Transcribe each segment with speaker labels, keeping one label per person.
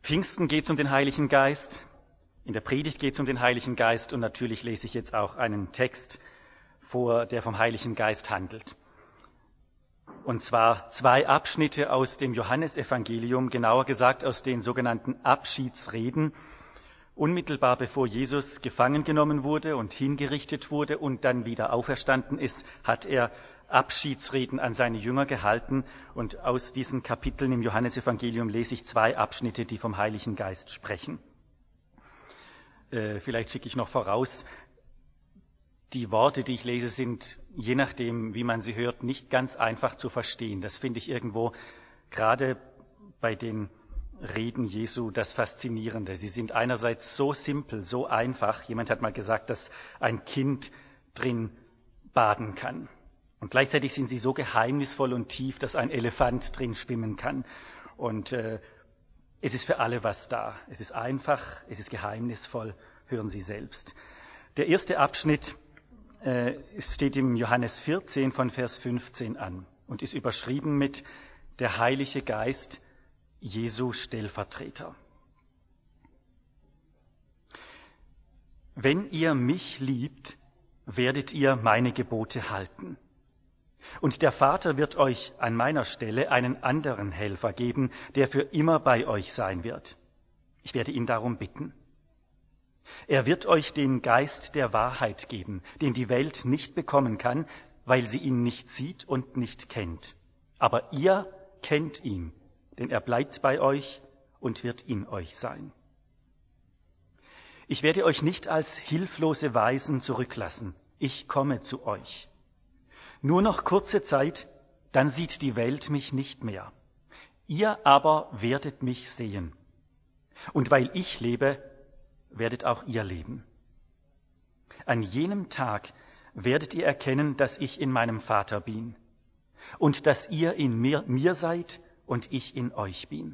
Speaker 1: Pfingsten geht es um den Heiligen Geist, in der Predigt geht es um den Heiligen Geist und natürlich lese ich jetzt auch einen Text vor, der vom Heiligen Geist handelt. Und zwar 2 Abschnitte aus dem Johannesevangelium, genauer gesagt aus den sogenannten Abschiedsreden, unmittelbar bevor Jesus gefangen genommen wurde und hingerichtet wurde und dann wieder auferstanden ist, hat er Abschiedsreden an seine Jünger gehalten. Und aus diesen Kapiteln im Johannesevangelium lese ich 2 Abschnitte, die vom Heiligen Geist sprechen. Vielleicht schicke ich noch voraus, die Worte, die ich lese, sind, je nachdem, wie man sie hört, nicht ganz einfach zu verstehen. Das finde ich irgendwo gerade bei den Reden Jesu das Faszinierende. Sie sind einerseits so simpel, so einfach. Jemand hat mal gesagt, dass ein Kind drin baden kann. Und gleichzeitig sind sie so geheimnisvoll und tief, dass ein Elefant drin schwimmen kann. Und es ist für alle was da. Es ist einfach, es ist geheimnisvoll. Hören Sie selbst. Der erste Abschnitt steht im Johannes 14 von Vers 15 an und ist überschrieben mit der Heilige Geist, Jesu Stellvertreter. Wenn ihr mich liebt, werdet ihr meine Gebote halten. Und der Vater wird euch an meiner Stelle einen anderen Helfer geben, der für immer bei euch sein wird. Ich werde ihn darum bitten. Er wird euch den Geist der Wahrheit geben, den die Welt nicht bekommen kann, weil sie ihn nicht sieht und nicht kennt. Aber ihr kennt ihn, denn er bleibt bei euch und wird in euch sein. Ich werde euch nicht als hilflose Waisen zurücklassen. Ich komme zu euch. Nur noch kurze Zeit, dann sieht die Welt mich nicht mehr. Ihr aber werdet mich sehen. Und weil ich lebe, werdet auch ihr leben. An jenem Tag werdet ihr erkennen, dass ich in meinem Vater bin und dass ihr in mir seid und ich in euch bin.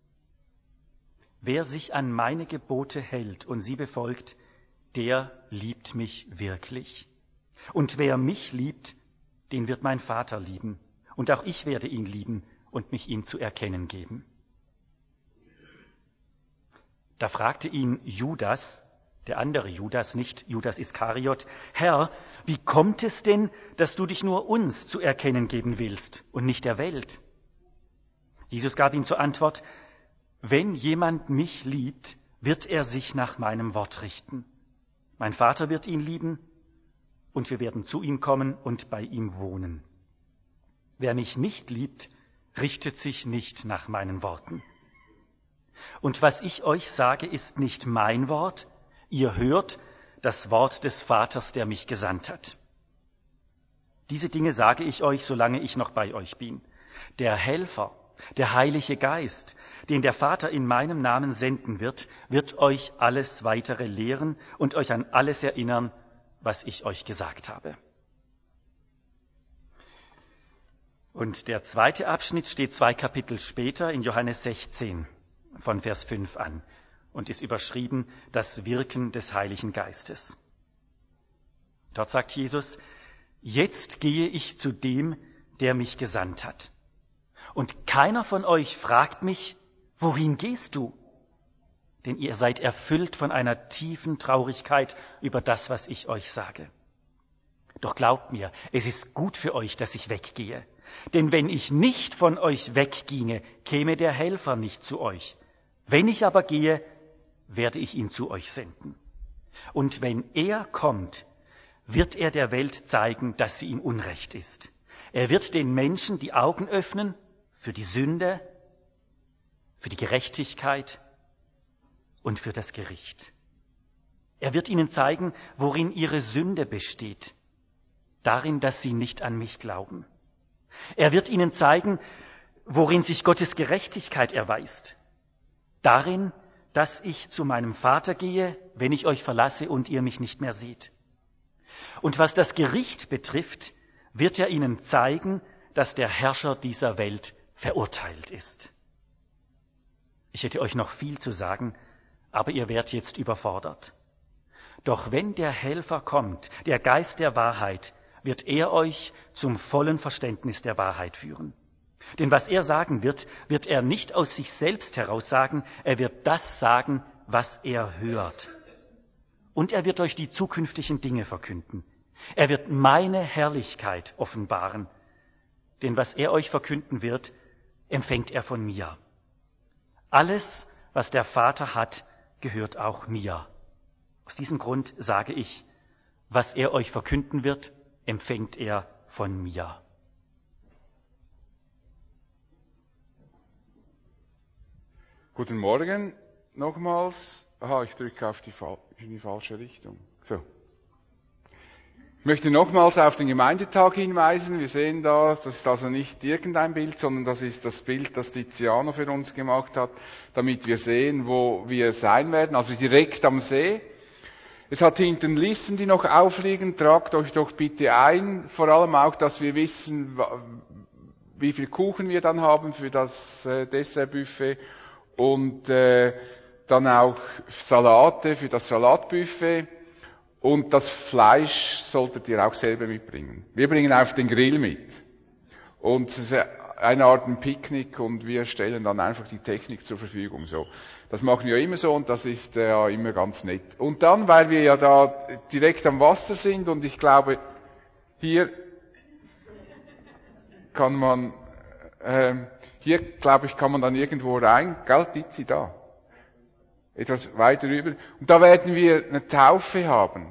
Speaker 1: Wer sich an meine Gebote hält und sie befolgt, der liebt mich wirklich. Und wer mich liebt, den wird mein Vater lieben. Und auch ich werde ihn lieben und mich ihm zu erkennen geben. Da fragte ihn Judas, der andere Judas, nicht Judas Iskariot, Herr, wie kommt es denn, dass du dich nur uns zu erkennen geben willst und nicht der Welt? Jesus gab ihm zur Antwort, wenn jemand mich liebt, wird er sich nach meinem Wort richten. Mein Vater wird ihn lieben und wir werden zu ihm kommen und bei ihm wohnen. Wer mich nicht liebt, richtet sich nicht nach meinen Worten. Und was ich euch sage, ist nicht mein Wort. Ihr hört das Wort des Vaters, der mich gesandt hat. Diese Dinge sage ich euch, solange ich noch bei euch bin. Der Helfer, der Heilige Geist, den der Vater in meinem Namen senden wird, wird euch alles weitere lehren und euch an alles erinnern, was ich euch gesagt habe. Und der zweite Abschnitt steht 2 Kapitel später in Johannes 16. Von Vers 5 an und ist überschrieben das Wirken des Heiligen Geistes. Dort sagt Jesus, jetzt gehe ich zu dem, der mich gesandt hat. Und keiner von euch fragt mich, wohin gehst du? Denn ihr seid erfüllt von einer tiefen Traurigkeit über das, was ich euch sage. Doch glaubt mir, es ist gut für euch, dass ich weggehe. Denn wenn ich nicht von euch wegginge, käme der Helfer nicht zu euch. Wenn ich aber gehe, werde ich ihn zu euch senden. Und wenn er kommt, wird er der Welt zeigen, dass sie ihm unrecht ist. Er wird den Menschen die Augen öffnen für die Sünde, für die Gerechtigkeit und für das Gericht. Er wird ihnen zeigen, worin ihre Sünde besteht, darin, dass sie nicht an mich glauben. Er wird ihnen zeigen, worin sich Gottes Gerechtigkeit erweist, darin, dass ich zu meinem Vater gehe, wenn ich euch verlasse und ihr mich nicht mehr seht. Und was das Gericht betrifft, wird er ihnen zeigen, dass der Herrscher dieser Welt verurteilt ist. Ich hätte euch noch viel zu sagen, aber ihr werdet jetzt überfordert. Doch wenn der Helfer kommt, der Geist der Wahrheit, wird er euch zum vollen Verständnis der Wahrheit führen. Denn was er sagen wird, wird er nicht aus sich selbst heraus sagen, er wird das sagen, was er hört. Und er wird euch die zukünftigen Dinge verkünden. Er wird meine Herrlichkeit offenbaren. Denn was er euch verkünden wird, empfängt er von mir. Alles, was der Vater hat, gehört auch mir. Aus diesem Grund sage ich, was er euch verkünden wird, empfängt er von mir.
Speaker 2: Guten Morgen nochmals. Ich drücke in die falsche Richtung. So. Ich möchte nochmals auf den Gemeindetag hinweisen. Wir sehen da, das ist also nicht irgendein Bild, sondern das ist das Bild, das Tiziano für uns gemacht hat, damit wir sehen, wo wir sein werden, also direkt am See. Es hat hinten Listen, die noch aufliegen. Tragt euch doch bitte ein, vor allem auch, dass wir wissen, wie viel Kuchen wir dann haben für das Dessertbuffet und dann auch Salate für das Salatbuffet. Und das Fleisch solltet ihr auch selber mitbringen. Wir bringen auf den Grill mit. Und es ist eine Art ein Picknick und wir stellen dann einfach die Technik zur Verfügung. So. Das machen wir immer so und das ist ja immer ganz nett. Und dann, weil wir ja da direkt am Wasser sind und ich glaube, hier kann man dann irgendwo rein, gell, Tizi, da. Etwas weiter rüber. Und da werden wir eine Taufe haben.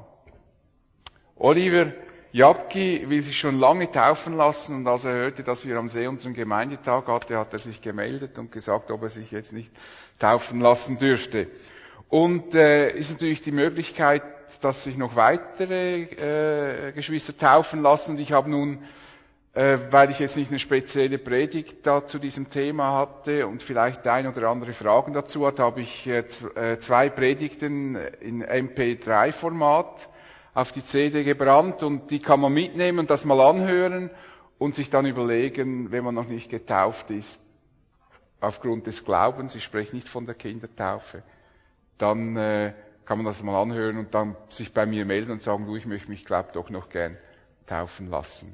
Speaker 2: Oliver Jacki will sich schon lange taufen lassen und als er hörte, dass wir am See unseren Gemeindetag hatten, hat er sich gemeldet und gesagt, ob er sich jetzt nicht taufen lassen dürfte. Und ist natürlich die Möglichkeit, dass sich noch weitere Geschwister taufen lassen. Und ich habe nun, weil ich jetzt nicht eine spezielle Predigt da zu diesem Thema hatte und vielleicht ein oder andere Fragen dazu hat, habe ich 2 Predigten in MP3-Format auf die CD gebrannt und die kann man mitnehmen und das mal anhören und sich dann überlegen, wenn man noch nicht getauft ist, aufgrund des Glaubens, ich spreche nicht von der Kindertaufe, dann kann man das mal anhören und dann sich bei mir melden und sagen, du, ich möchte mich, glaube doch noch gern taufen lassen.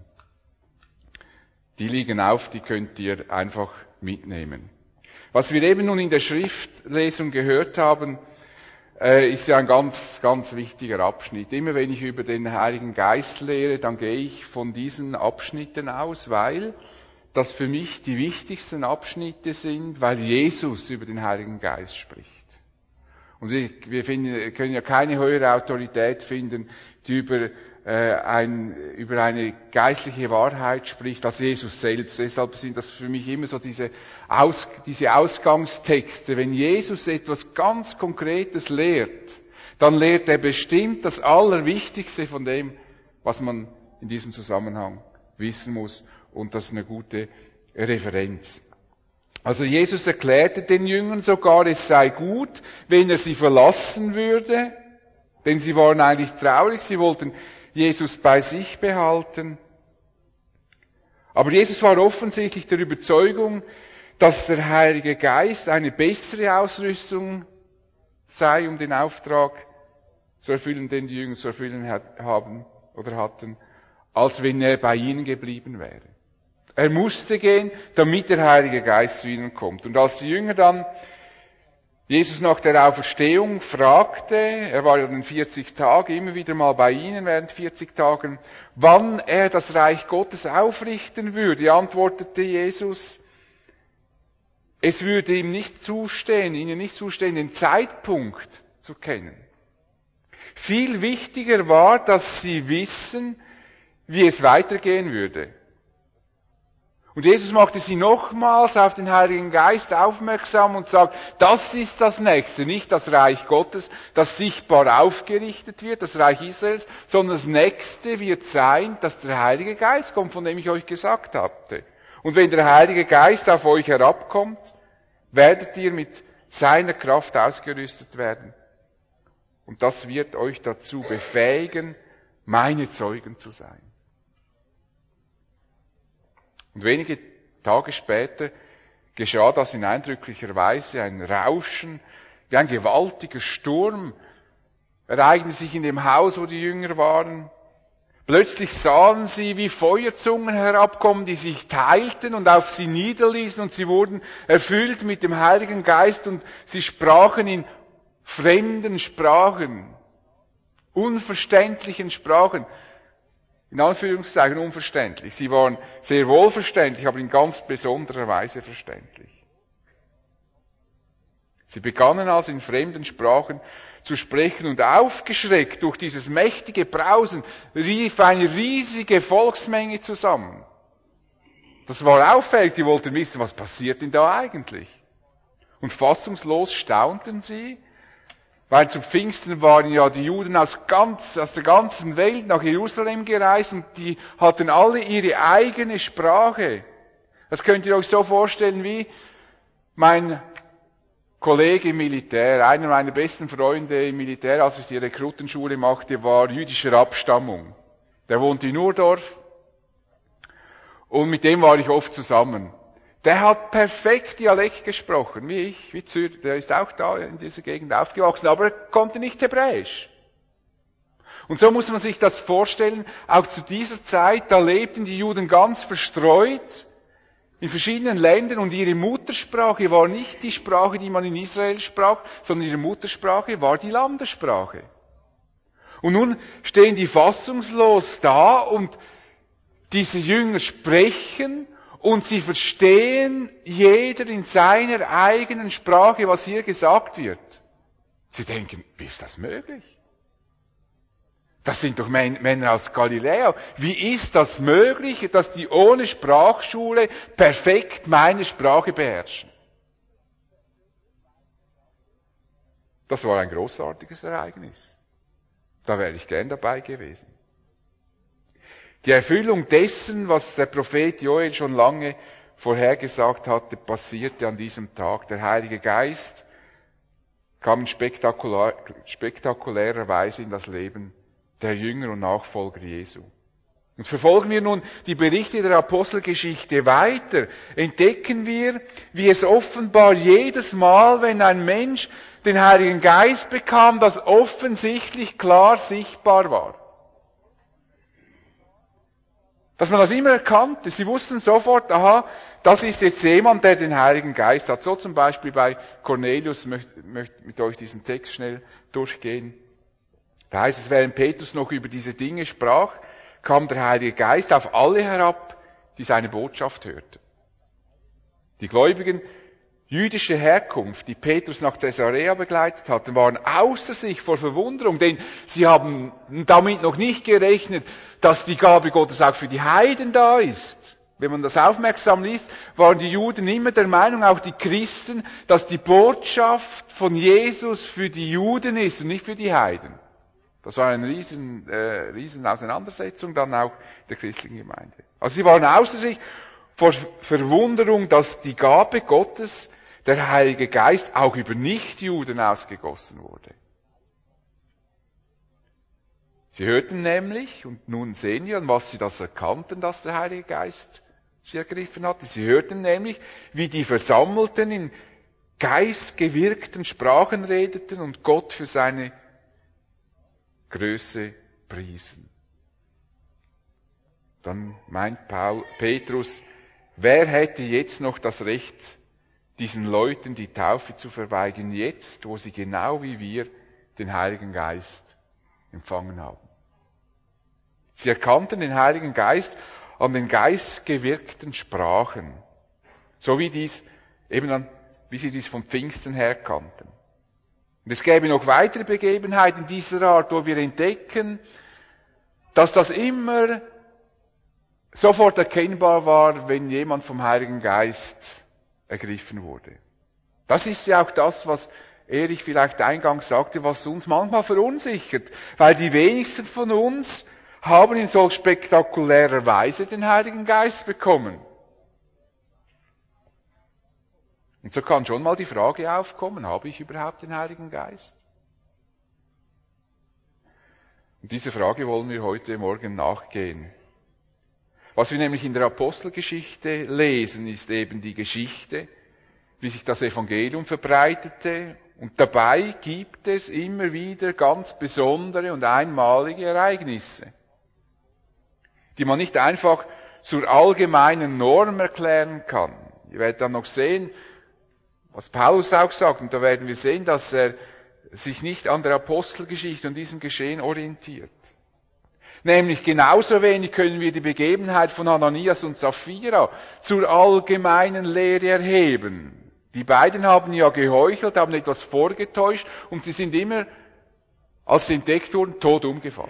Speaker 2: Die liegen auf, die könnt ihr einfach mitnehmen. Was wir eben nun in der Schriftlesung gehört haben, ist ja ein ganz, ganz wichtiger Abschnitt. Immer wenn ich über den Heiligen Geist lehre, dann gehe ich von diesen Abschnitten aus, weil das für mich die wichtigsten Abschnitte sind, weil Jesus über den Heiligen Geist spricht. Und wir können ja keine höhere Autorität finden, die über eine geistliche Wahrheit spricht, als Jesus selbst. Deshalb sind das für mich immer so diese Ausgangstexte. Wenn Jesus etwas ganz Konkretes lehrt, dann lehrt er bestimmt das Allerwichtigste von dem, was man in diesem Zusammenhang wissen muss. Und das ist eine gute Referenz. Also Jesus erklärte den Jüngern sogar, es sei gut, wenn er sie verlassen würde, denn sie waren eigentlich traurig, sie wollten Jesus bei sich behalten. Aber Jesus war offensichtlich der Überzeugung, dass der Heilige Geist eine bessere Ausrüstung sei, um den Auftrag zu erfüllen, den die Jünger zu erfüllen haben oder hatten, als wenn er bei ihnen geblieben wäre. Er musste gehen, damit der Heilige Geist zu ihnen kommt. Und als die Jünger dann Jesus nach der Auferstehung fragte, er war ja dann 40 Tage immer wieder mal bei ihnen während 40 Tagen, wann er das Reich Gottes aufrichten würde, antwortete Jesus, es würde ihm nicht zustehen, ihnen nicht zustehen, den Zeitpunkt zu kennen. Viel wichtiger war, dass sie wissen, wie es weitergehen würde. Und Jesus machte sie nochmals auf den Heiligen Geist aufmerksam und sagt, das ist das Nächste, nicht das Reich Gottes, das sichtbar aufgerichtet wird, das Reich Israels, sondern das Nächste wird sein, dass der Heilige Geist kommt, von dem ich euch gesagt hatte. Und wenn der Heilige Geist auf euch herabkommt, werdet ihr mit seiner Kraft ausgerüstet werden. Und das wird euch dazu befähigen, meine Zeugen zu sein. Und wenige Tage später geschah das in eindrücklicher Weise, ein Rauschen, wie ein gewaltiger Sturm ereignete sich in dem Haus, wo die Jünger waren. Plötzlich sahen sie, wie Feuerzungen herabkommen, die sich teilten und auf sie niederließen, und sie wurden erfüllt mit dem Heiligen Geist und sie sprachen in fremden Sprachen, unverständlichen Sprachen. In Anführungszeichen unverständlich. Sie waren sehr wohl verständlich, aber in ganz besonderer Weise verständlich. Sie begannen also in fremden Sprachen zu sprechen, und aufgeschreckt durch dieses mächtige Brausen rief eine riesige Volksmenge zusammen. Das war auffällig, die wollten wissen, was passiert denn da eigentlich? Und fassungslos staunten sie, weil zu Pfingsten waren ja die Juden aus der ganzen Welt nach Jerusalem gereist, und die hatten alle ihre eigene Sprache. Das könnt ihr euch so vorstellen wie mein Kollege im Militär, einer meiner besten Freunde im Militär, als ich die Rekrutenschule machte, war jüdischer Abstammung. Der wohnt in Urdorf und mit dem war ich oft zusammen. Der hat perfekt Dialekt gesprochen, wie ich, wie Zürich. Der ist auch da in dieser Gegend aufgewachsen, aber er konnte nicht Hebräisch. Und so muss man sich das vorstellen, auch zu dieser Zeit, da lebten die Juden ganz verstreut in verschiedenen Ländern, und ihre Muttersprache war nicht die Sprache, die man in Israel sprach, sondern ihre Muttersprache war die Landessprache. Und nun stehen die fassungslos da, und diese Jünger sprechen, und sie verstehen jeder in seiner eigenen Sprache, was hier gesagt wird. Sie denken, wie ist das möglich? Das sind doch Männer aus Galiläa. Wie ist das möglich, dass die ohne Sprachschule perfekt meine Sprache beherrschen? Das war ein großartiges Ereignis. Da wäre ich gern dabei gewesen. Die Erfüllung dessen, was der Prophet Joel schon lange vorhergesagt hatte, passierte an diesem Tag. Der Heilige Geist kam in spektakulärer Weise in das Leben der Jünger und Nachfolger Jesu. Und verfolgen wir nun die Berichte der Apostelgeschichte weiter, entdecken wir, wie es offenbar jedes Mal, wenn ein Mensch den Heiligen Geist bekam, das offensichtlich klar sichtbar war. Dass man das immer erkannte. Sie wussten sofort, aha, das ist jetzt jemand, der den Heiligen Geist hat. So zum Beispiel bei Cornelius, ich möchte mit euch diesen Text schnell durchgehen. Da heißt es, während Petrus noch über diese Dinge sprach, kam der Heilige Geist auf alle herab, die seine Botschaft hörten. Die Gläubigen jüdischer Herkunft, die Petrus nach Caesarea begleitet hatten, waren außer sich vor Verwunderung, denn sie haben damit noch nicht gerechnet, dass die Gabe Gottes auch für die Heiden da ist. Wenn man das aufmerksam liest, waren die Juden immer der Meinung, auch die Christen, dass die Botschaft von Jesus für die Juden ist und nicht für die Heiden. Das war eine riesen Auseinandersetzung dann auch der christlichen Gemeinde. Also sie waren außer sich vor Verwunderung, dass die Gabe Gottes, der Heilige Geist, auch über Nichtjuden ausgegossen wurde. Sie hörten nämlich, und nun sehen wir, an was sie das erkannten, dass der Heilige Geist sie ergriffen hatte. Sie hörten nämlich, wie die Versammelten in geistgewirkten Sprachen redeten und Gott für seine Größe priesen. Dann meint Petrus, wer hätte jetzt noch das Recht, diesen Leuten die Taufe zu verweigern, jetzt, wo sie genau wie wir den Heiligen Geist empfangen haben? Sie erkannten den Heiligen Geist an den geistgewirkten Sprachen, so wie sie dies von Pfingsten her kannten. Und es gäbe noch weitere Begebenheiten dieser Art, wo wir entdecken, dass das immer sofort erkennbar war, wenn jemand vom Heiligen Geist ergriffen wurde. Das ist ja auch das, was Erich vielleicht eingangs sagte, was uns manchmal verunsichert, weil die wenigsten von uns haben in solch spektakulärer Weise den Heiligen Geist bekommen. Und so kann schon mal die Frage aufkommen, habe ich überhaupt den Heiligen Geist? Und diese Frage wollen wir heute Morgen nachgehen. Was wir nämlich in der Apostelgeschichte lesen, ist eben die Geschichte, wie sich das Evangelium verbreitete. Und dabei gibt es immer wieder ganz besondere und einmalige Ereignisse. die man nicht einfach zur allgemeinen Norm erklären kann. Ihr werdet dann noch sehen, was Paulus auch sagt, und da werden wir sehen, dass er sich nicht an der Apostelgeschichte und diesem Geschehen orientiert. Nämlich genauso wenig können wir die Begebenheit von Ananias und Sapphira zur allgemeinen Lehre erheben. Die beiden haben ja geheuchelt, haben etwas vorgetäuscht und sie sind immer, als sie entdeckt wurden, tot umgefallen.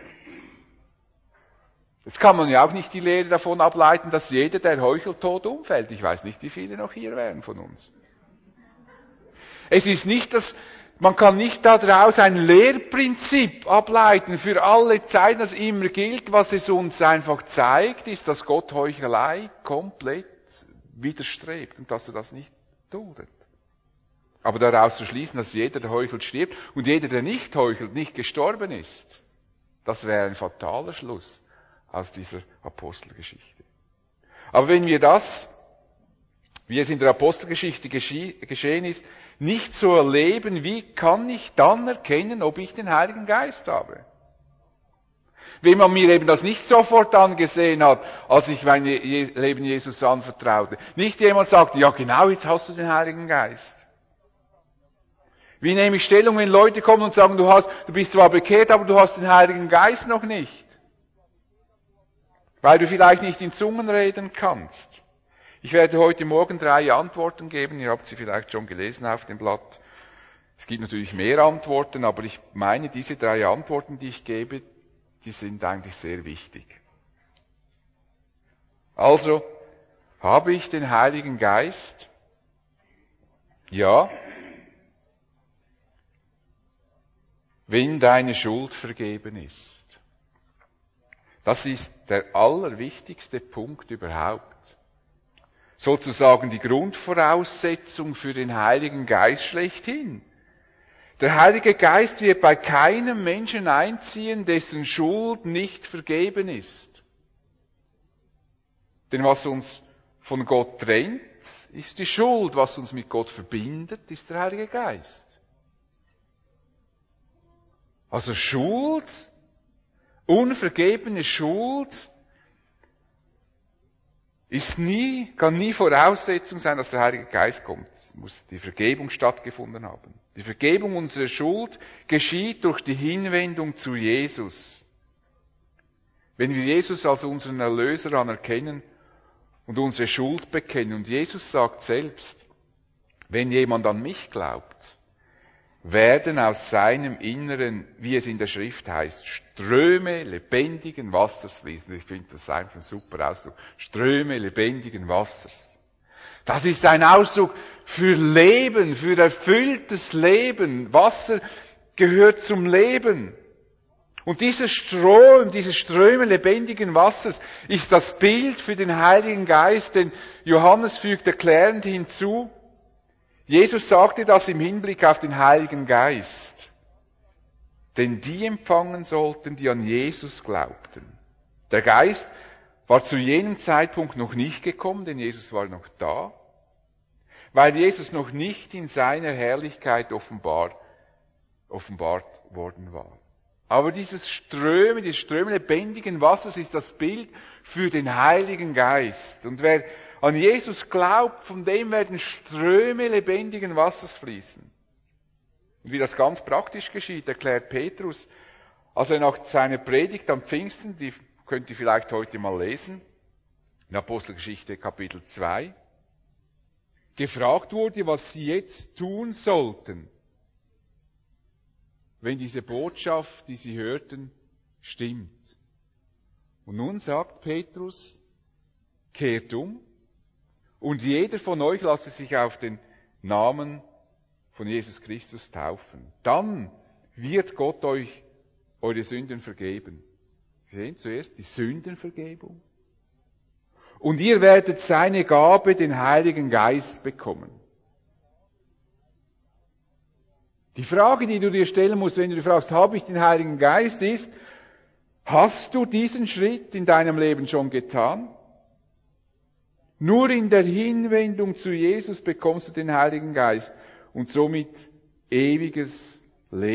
Speaker 2: Jetzt kann man ja auch nicht die Lehre davon ableiten, dass jeder, der heuchelt, tot umfällt. Ich weiß nicht, wie viele noch hier wären von uns. Es ist nicht das, man kann nicht daraus ein Lehrprinzip ableiten für alle Zeiten, das immer gilt. Was es uns einfach zeigt, ist, dass Gott Heuchelei komplett widerstrebt und dass er das nicht tut. Aber daraus zu schließen, dass jeder, der heuchelt, stirbt und jeder, der nicht heuchelt, nicht gestorben ist, das wäre ein fataler Schluss aus dieser Apostelgeschichte. Aber wenn wir das, wie es in der Apostelgeschichte geschehen ist, nicht so erleben, wie kann ich dann erkennen, ob ich den Heiligen Geist habe? Wenn man mir eben das nicht sofort angesehen hat, als ich mein Leben Jesus anvertraute. Nicht jemand sagt, ja genau, jetzt hast du den Heiligen Geist. Wie nehme ich Stellung, wenn Leute kommen und sagen, du bist zwar bekehrt, aber du hast den Heiligen Geist noch nicht? Weil du vielleicht nicht in Zungen reden kannst. Ich werde heute Morgen 3 Antworten geben. Ihr habt sie vielleicht schon gelesen auf dem Blatt. Es gibt natürlich mehr Antworten, aber ich meine, diese 3 Antworten, die ich gebe, die sind eigentlich sehr wichtig. Also, habe ich den Heiligen Geist? Ja. Wenn deine Schuld vergeben ist. Das ist der allerwichtigste Punkt überhaupt. Sozusagen die Grundvoraussetzung für den Heiligen Geist schlechthin. Der Heilige Geist wird bei keinem Menschen einziehen, dessen Schuld nicht vergeben ist. Denn was uns von Gott trennt, ist die Schuld. Was uns mit Gott verbindet, ist der Heilige Geist. Also Schuld, unvergebene Schuld, kann nie Voraussetzung sein, dass der Heilige Geist kommt. Es muss die Vergebung stattgefunden haben. Die Vergebung unserer Schuld geschieht durch die Hinwendung zu Jesus. Wenn wir Jesus als unseren Erlöser anerkennen und unsere Schuld bekennen, und Jesus sagt selbst, wenn jemand an mich glaubt, werden aus seinem Inneren, wie es in der Schrift heißt, Ströme lebendigen Wassers fließen. Ich finde das einfach ein super Ausdruck. Ströme lebendigen Wassers. Das ist ein Ausdruck für Leben, für erfülltes Leben. Wasser gehört zum Leben. Und diese Ströme lebendigen Wassers ist das Bild für den Heiligen Geist, denn Johannes fügt erklärend hinzu, Jesus sagte das im Hinblick auf den Heiligen Geist. Denn die empfangen sollten, die an Jesus glaubten. Der Geist war zu jenem Zeitpunkt noch nicht gekommen, denn Jesus war noch da, weil Jesus noch nicht in seiner Herrlichkeit offenbart worden war. Aber dieses Ströme lebendigen Wassers ist das Bild für den Heiligen Geist. Und wer an Jesus glaubt, von dem werden Ströme lebendigen Wassers fließen. Und wie das ganz praktisch geschieht, erklärt Petrus, als er nach seiner Predigt am Pfingsten, die könnt ihr vielleicht heute mal lesen, in Apostelgeschichte Kapitel 2, gefragt wurde, was sie jetzt tun sollten, wenn diese Botschaft, die sie hörten, stimmt. Und nun sagt Petrus, kehrt um, und jeder von euch lasse sich auf den Namen von Jesus Christus taufen. Dann wird Gott euch eure Sünden vergeben. Sie sehen zuerst die Sündenvergebung. Und ihr werdet seine Gabe, den Heiligen Geist, bekommen. Die Frage, die du dir stellen musst, wenn du dich fragst, habe ich den Heiligen Geist, ist, hast du diesen Schritt in deinem Leben schon getan? Nur in der Hinwendung zu Jesus bekommst du den Heiligen Geist und somit ewiges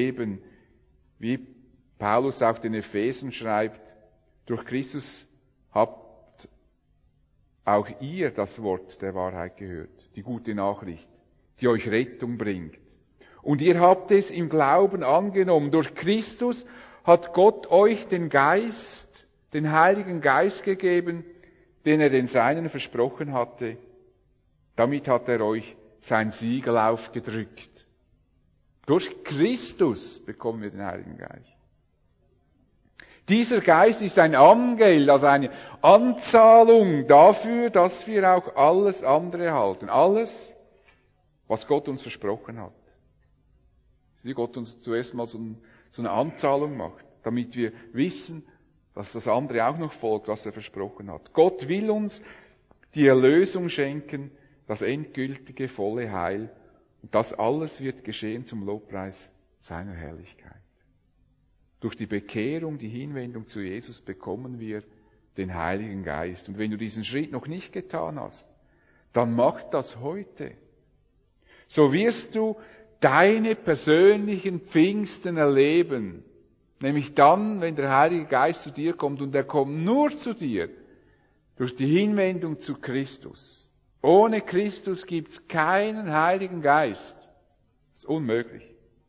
Speaker 2: Leben. Wie Paulus auch den Ephesern schreibt, durch Christus habt auch ihr das Wort der Wahrheit gehört, die gute Nachricht, die euch Rettung bringt. Und ihr habt es im Glauben angenommen. Durch Christus hat Gott euch den Geist, den Heiligen Geist gegeben, den er den Seinen versprochen hatte. Damit hat er euch sein Siegel aufgedrückt. Durch Christus bekommen wir den Heiligen Geist. Dieser Geist ist ein Angeld, also eine Anzahlung dafür, dass wir auch alles andere erhalten. Alles, was Gott uns versprochen hat. Wie Gott uns zuerst mal so eine Anzahlung macht, damit wir wissen, dass das andere auch noch folgt, was er versprochen hat. Gott will uns die Erlösung schenken, das endgültige, volle Heil. Und das alles wird geschehen zum Lobpreis seiner Herrlichkeit. Durch die Bekehrung, die Hinwendung zu Jesus bekommen wir den Heiligen Geist. Und wenn du diesen Schritt noch nicht getan hast, dann mach das heute. So wirst du deine persönlichen Pfingsten erleben. Nämlich dann, wenn der Heilige Geist zu dir kommt, und er kommt nur zu dir durch die Hinwendung zu Christus. Ohne Christus gibt's keinen Heiligen Geist. Das ist unmöglich.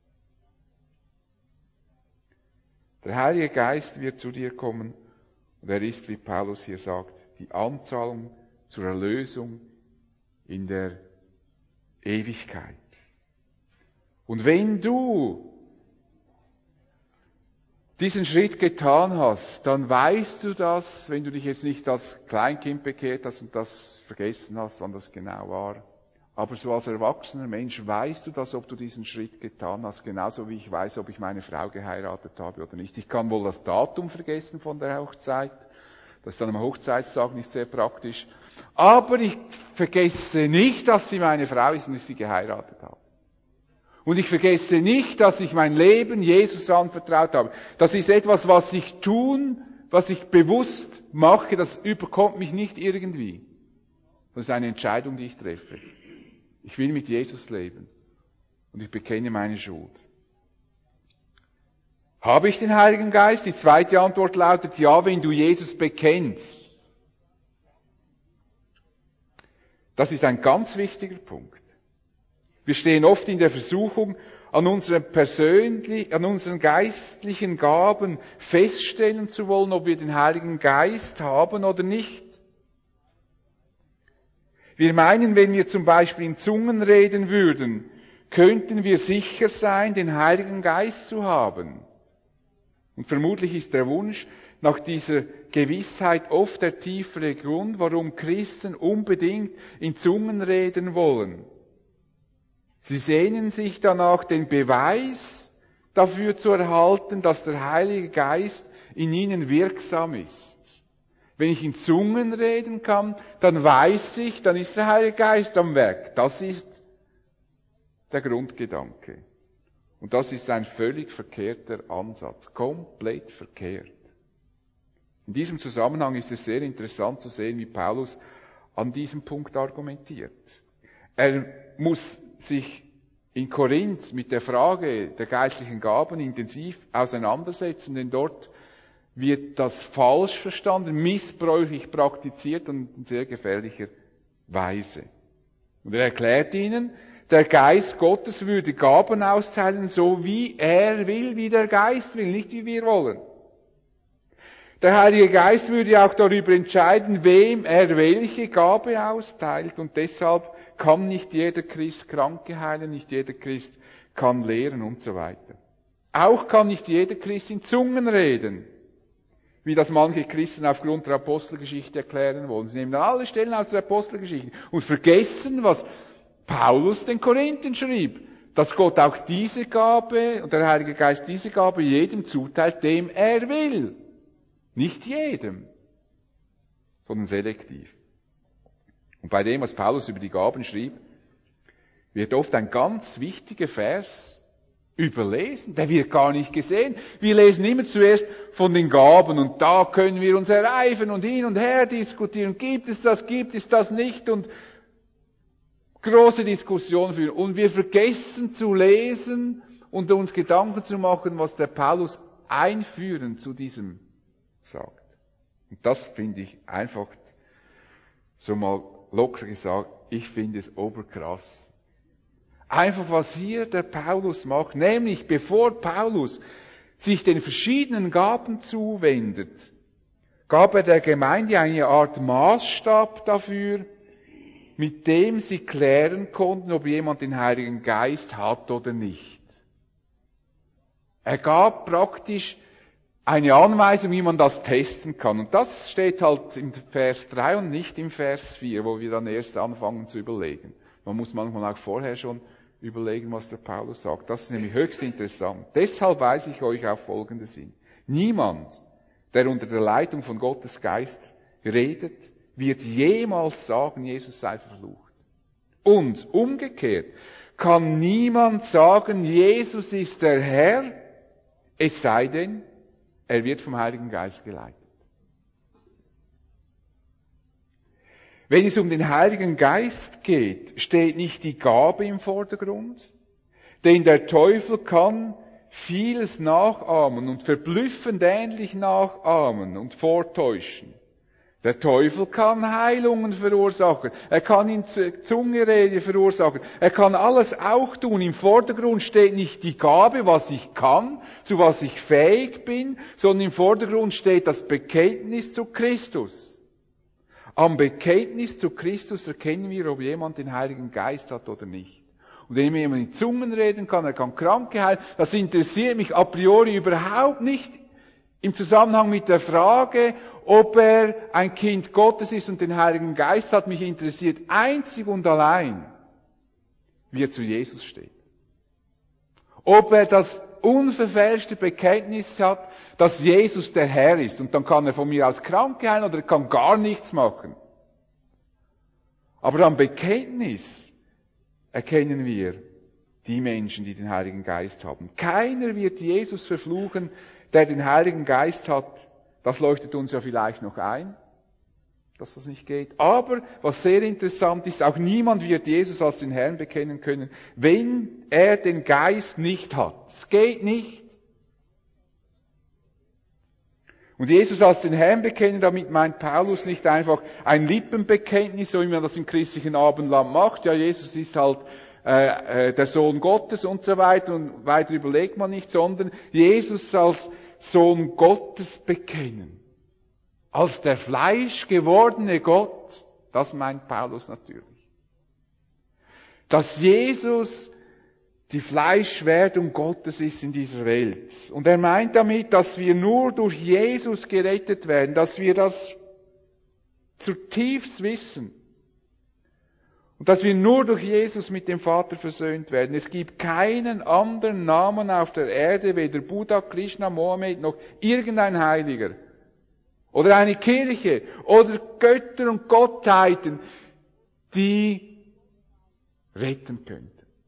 Speaker 2: Der Heilige Geist wird zu dir kommen und er ist, wie Paulus hier sagt, die Anzahlung zur Erlösung in der Ewigkeit. Und wenn du diesen Schritt getan hast, dann weißt du das, wenn du dich jetzt nicht als Kleinkind bekehrt hast und das vergessen hast, wann das genau war. Aber so als erwachsener Mensch weißt du das, ob du diesen Schritt getan hast, genauso wie ich weiß, ob ich meine Frau geheiratet habe oder nicht. Ich kann wohl das Datum vergessen von der Hochzeit. Das ist dann am Hochzeitstag nicht sehr praktisch. Aber ich vergesse nicht, dass sie meine Frau ist und ich sie geheiratet habe. Und ich vergesse nicht, dass ich mein Leben Jesus anvertraut habe. Das ist etwas, was ich was ich bewusst mache, das überkommt mich nicht irgendwie. Das ist eine Entscheidung, die ich treffe. Ich will mit Jesus leben und ich bekenne meine Schuld. Habe ich den Heiligen Geist? Die zweite Antwort lautet ja, wenn du Jesus bekennst. Das ist ein ganz wichtiger Punkt. Wir stehen oft in der Versuchung, an unseren geistlichen Gaben feststellen zu wollen, ob wir den Heiligen Geist haben oder nicht. Wir meinen, wenn wir zum Beispiel in Zungen reden würden, könnten wir sicher sein, den Heiligen Geist zu haben. Und vermutlich ist der Wunsch nach dieser Gewissheit oft der tiefere Grund, warum Christen unbedingt in Zungen reden wollen. Sie sehnen sich danach, den Beweis dafür zu erhalten, dass der Heilige Geist in ihnen wirksam ist. Wenn ich in Zungen reden kann, dann weiß ich, dann ist der Heilige Geist am Werk. Das ist der Grundgedanke. Und das ist ein völlig verkehrter Ansatz. Komplett verkehrt. In diesem Zusammenhang ist es sehr interessant zu sehen, wie Paulus an diesem Punkt argumentiert. Er muss sich in Korinth mit der Frage der geistlichen Gaben intensiv auseinandersetzen, denn dort wird das falsch verstanden, missbräuchlich praktiziert und in sehr gefährlicher Weise. Und er erklärt ihnen, der Geist Gottes würde Gaben austeilen, so wie er will, wie der Geist will, nicht wie wir wollen. Der Heilige Geist würde auch darüber entscheiden, wem er welche Gabe austeilt, und deshalb kann nicht jeder Christ Kranke heilen, nicht jeder Christ kann lehren und so weiter. Auch kann nicht jeder Christ in Zungen reden, wie das manche Christen aufgrund der Apostelgeschichte erklären wollen. Sie nehmen alle Stellen aus der Apostelgeschichte und vergessen, was Paulus den Korinthern schrieb, dass Gott auch diese Gabe und der Heilige Geist diese Gabe jedem zuteilt, dem er will. Nicht jedem, sondern selektiv. Und bei dem, was Paulus über die Gaben schrieb, wird oft ein ganz wichtiger Vers überlesen. Der wird gar nicht gesehen. Wir lesen immer zuerst von den Gaben und da können wir uns ereifen und hin und her diskutieren. Gibt es das nicht? Und große Diskussionen führen. Und wir vergessen zu lesen und uns Gedanken zu machen, was der Paulus einführend zu diesem sagt. Und das finde ich einfach, so mal locker gesagt, ich finde es oberkrass. Einfach was hier der Paulus macht, nämlich bevor Paulus sich den verschiedenen Gaben zuwendet, gab er der Gemeinde eine Art Maßstab dafür, mit dem sie klären konnten, ob jemand den Heiligen Geist hat oder nicht. Er gab praktisch eine Anweisung, wie man das testen kann. Und das steht halt im Vers 3 und nicht im Vers 4, wo wir dann erst anfangen zu überlegen. Man muss manchmal auch vorher schon überlegen, was der Paulus sagt. Das ist nämlich höchst interessant. Deshalb weise ich euch auf Folgendes hin. Niemand, der unter der Leitung von Gottes Geist redet, wird jemals sagen, Jesus sei verflucht. Und umgekehrt kann niemand sagen, Jesus ist der Herr, es sei denn, er wird vom Heiligen Geist geleitet. Wenn es um den Heiligen Geist geht, steht nicht die Gabe im Vordergrund, denn der Teufel kann vieles nachahmen und verblüffend ähnlich nachahmen und vortäuschen. Der Teufel kann Heilungen verursachen, er kann in Zungenrede verursachen, er kann alles auch tun. Im Vordergrund steht nicht die Gabe, was ich kann, zu was ich fähig bin, sondern im Vordergrund steht das Bekenntnis zu Christus. Am Bekenntnis zu Christus erkennen wir, ob jemand den Heiligen Geist hat oder nicht. Und wenn jemand in Zungen reden kann, er kann Kranke heilen, das interessiert mich a priori überhaupt nicht im Zusammenhang mit der Frage, ob er ein Kind Gottes ist und den Heiligen Geist hat. Mich interessiert einzig und allein, wie er zu Jesus steht. Ob er das unverfälschte Bekenntnis hat, dass Jesus der Herr ist. Und dann kann er von mir aus Kranke heilen oder er kann gar nichts machen. Aber am Bekenntnis erkennen wir die Menschen, die den Heiligen Geist haben. Keiner wird Jesus verfluchen, der den Heiligen Geist hat. Das leuchtet uns ja vielleicht noch ein, dass das nicht geht. Aber, was sehr interessant ist, auch niemand wird Jesus als den Herrn bekennen können, wenn er den Geist nicht hat. Es geht nicht. Und Jesus als den Herrn bekennen, damit meint Paulus nicht einfach ein Lippenbekenntnis, so wie man das im christlichen Abendland macht. Ja, Jesus ist halt der Sohn Gottes und so weiter, und weiter überlegt man nicht, sondern Jesus als Sohn Gottes bekennen. Als der fleischgewordene Gott. Das meint Paulus natürlich. Dass Jesus die Fleischwerdung Gottes ist in dieser Welt. Und er meint damit, dass wir nur durch Jesus gerettet werden, dass wir das zutiefst wissen. Und dass wir nur durch Jesus mit dem Vater versöhnt werden. Es gibt keinen anderen Namen auf der Erde, weder Buddha, Krishna, Mohammed, noch irgendein Heiliger. Oder eine Kirche. Oder Götter und Gottheiten, die retten könnten.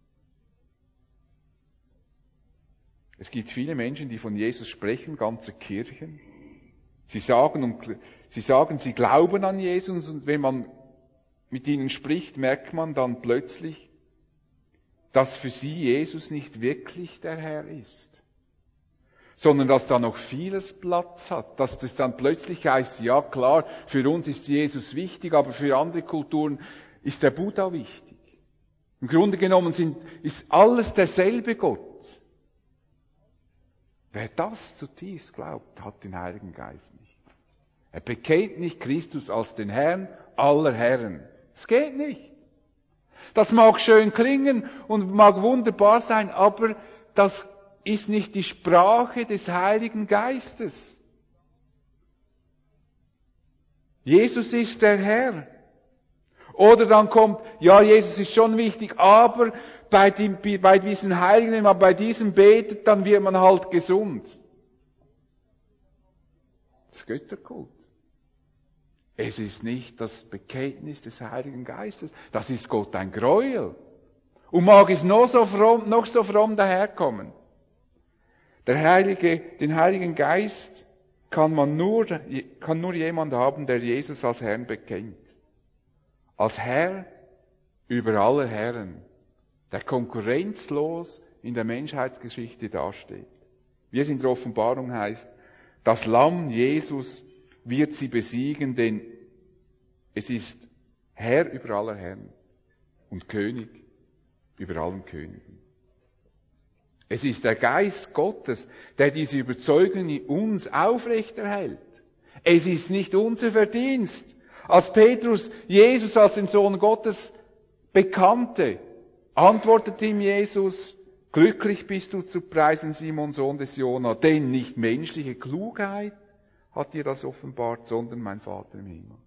Speaker 2: Es gibt viele Menschen, die von Jesus sprechen, ganze Kirchen. Sie sagen, sie glauben an Jesus, und wenn man mit ihnen spricht, merkt man dann plötzlich, dass für sie Jesus nicht wirklich der Herr ist, sondern dass da noch vieles Platz hat, dass das dann plötzlich heißt, ja klar, für uns ist Jesus wichtig, aber für andere Kulturen ist der Buddha wichtig. Im Grunde genommen ist alles derselbe Gott. Wer das zutiefst glaubt, hat den Heiligen Geist nicht. Er bekennt nicht Christus als den Herrn aller Herren. Es geht nicht. Das mag schön klingen und mag wunderbar sein, aber das ist nicht die Sprache des Heiligen Geistes. Jesus ist der Herr. Oder dann kommt, ja, Jesus ist schon wichtig, aber bei diesen Heiligen, wenn man bei diesem betet, dann wird man halt gesund. Das ist Götterkult. Es ist nicht das Bekenntnis des Heiligen Geistes. Das ist Gott ein Gräuel. Und mag es noch so fromm daherkommen. Den Heiligen Geist kann nur jemand haben, der Jesus als Herrn bekennt. Als Herr über alle Herren, der konkurrenzlos in der Menschheitsgeschichte dasteht. Wie es in der Offenbarung heißt, das Lamm Jesus wird sie besiegen, denn es ist Herr über aller Herren und König über allen Königen. Es ist der Geist Gottes, der diese Überzeugung in uns aufrechterhält. Es ist nicht unser Verdienst. Als Petrus Jesus als den Sohn Gottes bekannte, antwortete ihm Jesus: Glücklich bist du zu preisen, Simon, Sohn des Jona, denn nicht menschliche Klugheit hat dir das offenbart, sondern mein Vater im Himmel.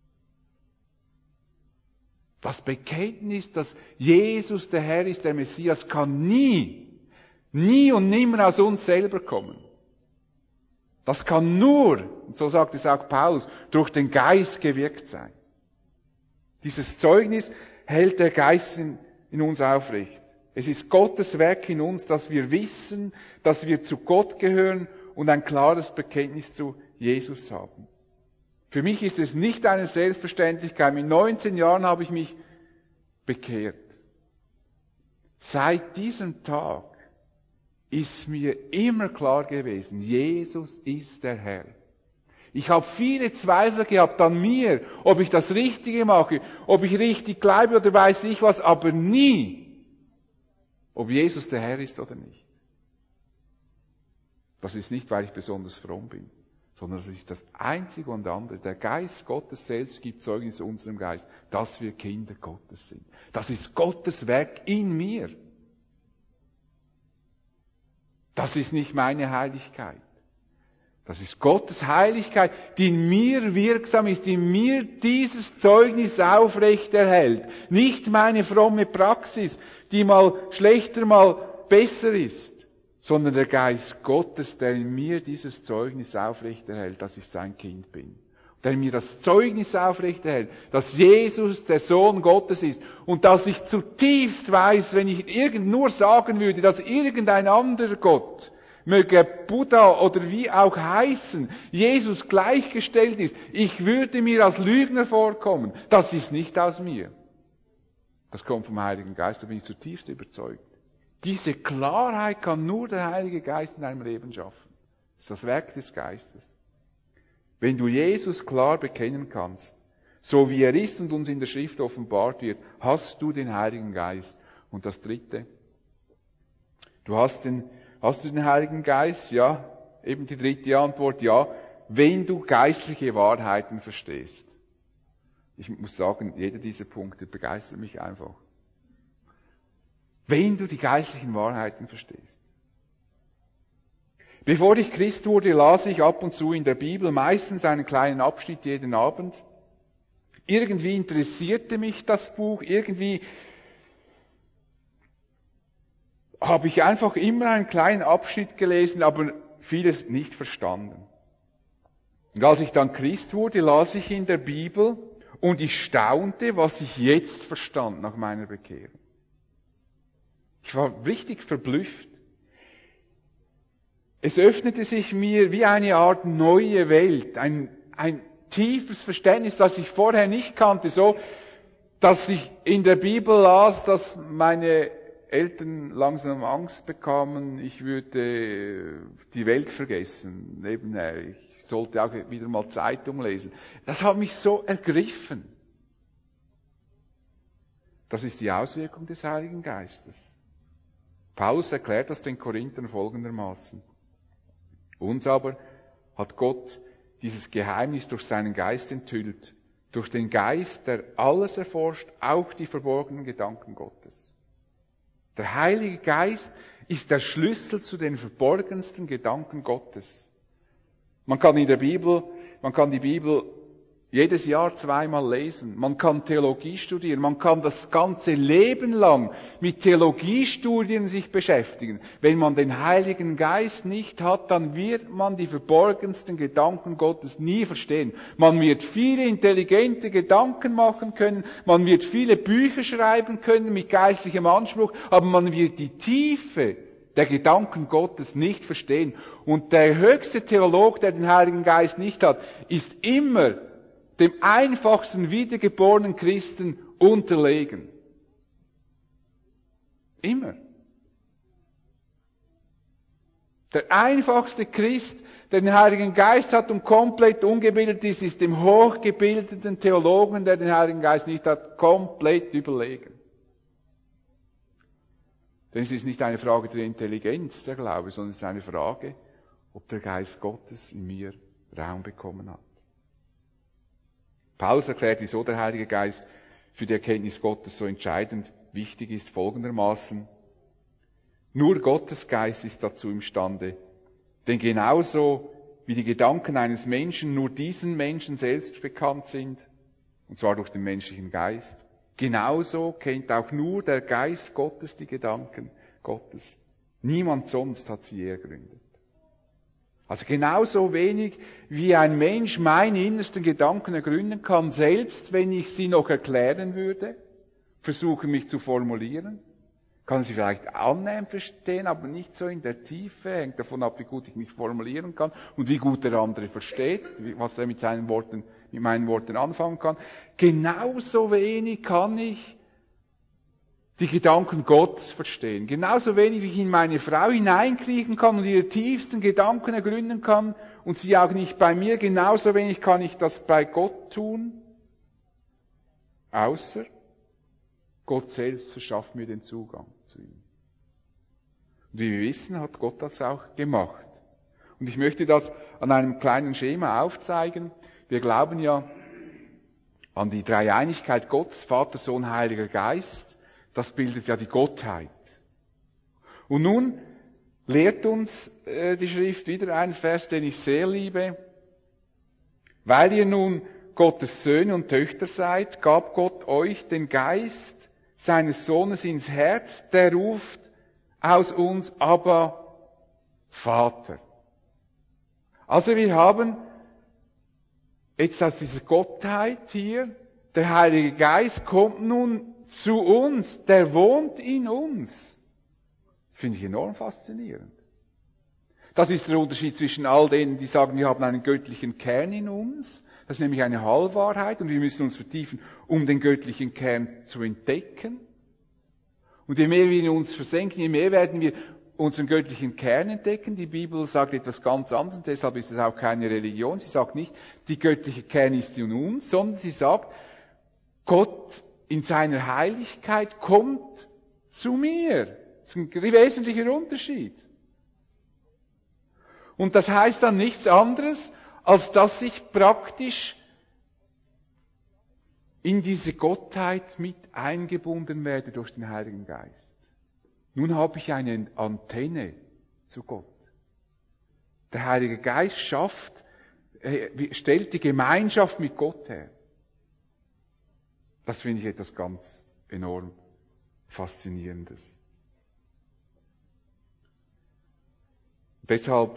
Speaker 2: Das Bekenntnis, dass Jesus der Herr ist, der Messias, kann nie und nimmer aus uns selber kommen. Das kann nur, und so sagt es auch Paulus, durch den Geist gewirkt sein. Dieses Zeugnis hält der Geist in uns aufrecht. Es ist Gottes Werk in uns, dass wir wissen, dass wir zu Gott gehören und ein klares Bekenntnis zu Jesus haben. Für mich ist es nicht eine Selbstverständlichkeit. Mit 19 Jahren habe ich mich bekehrt. Seit diesem Tag ist mir immer klar gewesen, Jesus ist der Herr. Ich habe viele Zweifel gehabt an mir, ob ich das Richtige mache, ob ich richtig bleibe oder weiß ich was, aber nie, ob Jesus der Herr ist oder nicht. Das ist nicht, weil ich besonders fromm bin, sondern das ist das Einzige und andere. Der Geist Gottes selbst gibt Zeugnis unserem Geist, dass wir Kinder Gottes sind. Das ist Gottes Werk in mir. Das ist nicht meine Heiligkeit. Das ist Gottes Heiligkeit, die in mir wirksam ist, die in mir dieses Zeugnis aufrechterhält. Nicht meine fromme Praxis, die mal schlechter, mal besser ist, sondern der Geist Gottes, der in mir dieses Zeugnis aufrechterhält, dass ich sein Kind bin. Der in mir das Zeugnis aufrechterhält, dass Jesus der Sohn Gottes ist und dass ich zutiefst weiß, wenn ich nur sagen würde, dass irgendein anderer Gott, möge Buddha oder wie auch heißen, Jesus gleichgestellt ist, ich würde mir als Lügner vorkommen. Das ist nicht aus mir. Das kommt vom Heiligen Geist, da bin ich zutiefst überzeugt. Diese Klarheit kann nur der Heilige Geist in deinem Leben schaffen. Das ist das Werk des Geistes. Wenn du Jesus klar bekennen kannst, so wie er ist und uns in der Schrift offenbart wird, hast du den Heiligen Geist. Und das Dritte, hast du den Heiligen Geist? Ja, eben die dritte Antwort, ja, wenn du geistliche Wahrheiten verstehst. Ich muss sagen, jeder dieser Punkte begeistert mich einfach. Wenn du die geistlichen Wahrheiten verstehst. Bevor ich Christ wurde, las ich ab und zu in der Bibel, meistens einen kleinen Abschnitt jeden Abend. Irgendwie interessierte mich das Buch, irgendwie habe ich einfach immer einen kleinen Abschnitt gelesen, aber vieles nicht verstanden. Und als ich dann Christ wurde, las ich in der Bibel und ich staunte, was ich jetzt verstand nach meiner Bekehrung. Ich war richtig verblüfft. Es öffnete sich mir wie eine Art neue Welt, ein tiefes Verständnis, das ich vorher nicht kannte, so, dass ich in der Bibel las, dass meine Eltern langsam Angst bekamen, ich würde die Welt vergessen, nebenher. Ich sollte auch wieder mal Zeitung lesen. Das hat mich so ergriffen. Das ist die Auswirkung des Heiligen Geistes. Paulus erklärt das den Korinthern folgendermaßen. Uns aber hat Gott dieses Geheimnis durch seinen Geist enthüllt, durch den Geist, der alles erforscht, auch die verborgenen Gedanken Gottes. Der Heilige Geist ist der Schlüssel zu den verborgensten Gedanken Gottes. Man kann die Bibel jedes Jahr 2-mal lesen. Man kann Theologie studieren. Man kann das ganze Leben lang mit Theologiestudien sich beschäftigen. Wenn man den Heiligen Geist nicht hat, dann wird man die verborgensten Gedanken Gottes nie verstehen. Man wird viele intelligente Gedanken machen können. Man wird viele Bücher schreiben können mit geistlichem Anspruch. Aber man wird die Tiefe der Gedanken Gottes nicht verstehen. Und der höchste Theolog, der den Heiligen Geist nicht hat, ist immer dem einfachsten wiedergeborenen Christen unterlegen. Immer. Der einfachste Christ, der den Heiligen Geist hat und komplett ungebildet ist dem hochgebildeten Theologen, der den Heiligen Geist nicht hat, komplett überlegen. Denn es ist nicht eine Frage der Intelligenz, der Glaube, sondern es ist eine Frage, ob der Geist Gottes in mir Raum bekommen hat. Paulus erklärt, wieso der Heilige Geist für die Erkenntnis Gottes so entscheidend wichtig ist, folgendermaßen: Nur Gottes Geist ist dazu imstande, denn genauso wie die Gedanken eines Menschen nur diesen Menschen selbst bekannt sind, und zwar durch den menschlichen Geist, genauso kennt auch nur der Geist Gottes die Gedanken Gottes. Niemand sonst hat sie ergründet. Also genauso wenig wie ein Mensch meine innersten Gedanken ergründen kann, selbst wenn ich sie noch erklären würde, versuche mich zu formulieren, kann sie vielleicht annähernd verstehen, aber nicht so in der Tiefe, hängt davon ab, wie gut ich mich formulieren kann und wie gut der andere versteht, was er mit meinen Worten anfangen kann. Genauso wenig kann ich die Gedanken Gottes verstehen. Genauso wenig wie ich in meine Frau hineinkriechen kann und ihre tiefsten Gedanken ergründen kann und sie auch nicht bei mir, genauso wenig kann ich das bei Gott tun, außer Gott selbst verschafft mir den Zugang zu ihm. Und wie wir wissen, hat Gott das auch gemacht. Und ich möchte das an einem kleinen Schema aufzeigen. Wir glauben ja an die Dreieinigkeit Gottes, Vater, Sohn, Heiliger Geist. Das bildet ja die Gottheit. Und nun lehrt uns die Schrift wieder einen Vers, den ich sehr liebe. Weil ihr nun Gottes Söhne und Töchter seid, gab Gott euch den Geist seines Sohnes ins Herz, der ruft aus uns, aber Vater. Also wir haben jetzt aus dieser Gottheit hier, der Heilige Geist kommt nun zu uns, der wohnt in uns. Das finde ich enorm faszinierend. Das ist der Unterschied zwischen all denen, die sagen, wir haben einen göttlichen Kern in uns. Das ist nämlich eine Halbwahrheit und wir müssen uns vertiefen, um den göttlichen Kern zu entdecken. Und je mehr wir in uns versenken, je mehr werden wir unseren göttlichen Kern entdecken. Die Bibel sagt etwas ganz anderes, und deshalb ist es auch keine Religion. Sie sagt nicht, die göttliche Kern ist in uns, sondern sie sagt, Gott in seiner Heiligkeit kommt zu mir. Das ist ein wesentlicher Unterschied. Und das heißt dann nichts anderes, als dass ich praktisch in diese Gottheit mit eingebunden werde durch den Heiligen Geist. Nun habe ich eine Antenne zu Gott. Der Heilige Geist stellt die Gemeinschaft mit Gott her. Das finde ich etwas ganz enorm Faszinierendes. Deshalb